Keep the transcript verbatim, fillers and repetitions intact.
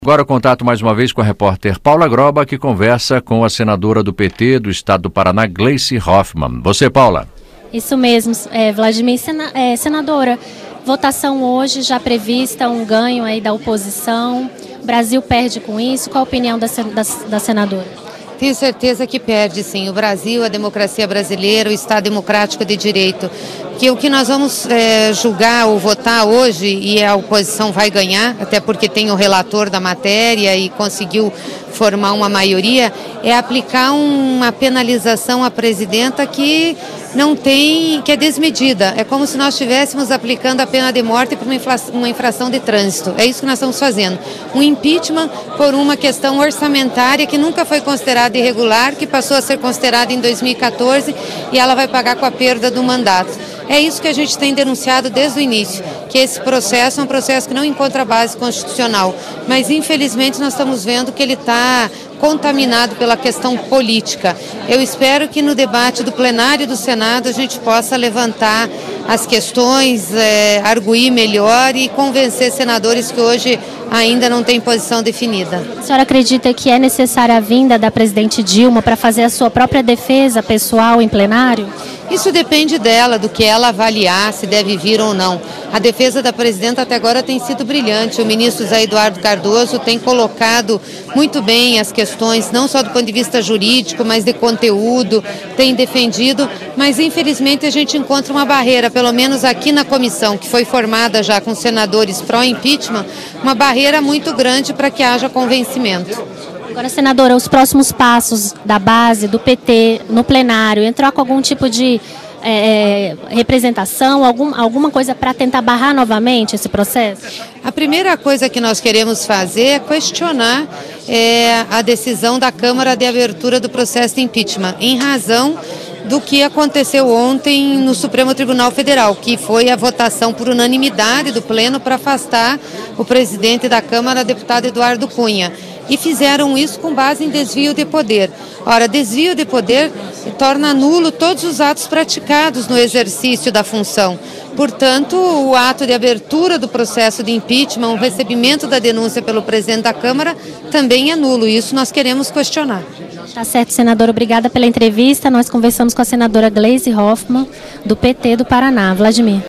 Agora contato mais uma vez com a repórter Paula Groba, que conversa com a senadora do P T do estado do Paraná, Gleice Hoffmann. Você, Paula? Isso mesmo, é, Vladimir, sena, é, senadora, votação hoje já prevista, um ganho aí da oposição. O Brasil perde com isso. Qual a opinião da, da, da senadora? Tenho certeza que perde, sim. O Brasil, a democracia brasileira, o Estado democrático de direito. Que o que nós vamos é, julgar ou votar hoje, e a oposição vai ganhar, até porque tem o relator da matéria e conseguiu formar uma maioria, é aplicar uma penalização à presidenta que não tem, que é desmedida. É como se nós estivéssemos aplicando a pena de morte por uma, uma infração de trânsito. É isso que nós estamos fazendo. Um impeachment por uma questão orçamentária que nunca foi considerada irregular, que passou a ser considerada em dois mil e quatorze, e ela vai pagar com a perda do mandato. É isso que a gente tem denunciado desde o início, que esse processo é um processo que não encontra base constitucional, mas infelizmente nós estamos vendo que ele está contaminado pela questão política. Eu espero que no debate do plenário do Senado a gente possa levantar as questões, é, arguir melhor e convencer senadores que hoje ainda não têm posição definida. A senhora acredita que é necessária a vinda da presidente Dilma para fazer a sua própria defesa pessoal em plenário? Isso depende dela, do que ela avaliar, se deve vir ou não. A defesa da presidenta até agora tem sido brilhante. O ministro Zé Eduardo Cardoso tem colocado muito bem as questões, não só do ponto de vista jurídico, mas de conteúdo, tem defendido, mas infelizmente a gente encontra uma barreira, pelo menos aqui na comissão, que foi formada já com senadores pró-impeachment, uma barreira muito grande para que haja convencimento. Agora, senadora, os próximos passos da base, do P T, no plenário, entrar com algum tipo de é, representação, algum, alguma coisa para tentar barrar novamente esse processo? A primeira coisa que nós queremos fazer é questionar é, a decisão da Câmara de abertura do processo de impeachment, em razão do que aconteceu ontem no Supremo Tribunal Federal, que foi a votação por unanimidade do Pleno para afastar o presidente da Câmara, deputado Eduardo Cunha. E fizeram isso com base em desvio de poder. Ora, desvio de poder torna nulo todos os atos praticados no exercício da função. Portanto, o ato de abertura do processo de impeachment, o recebimento da denúncia pelo presidente da Câmara, também é nulo. Isso nós queremos questionar. Tá certo, senadora. Obrigada pela entrevista. Nós conversamos com a senadora Gleice Hoffmann, do P T do Paraná. Vladimir.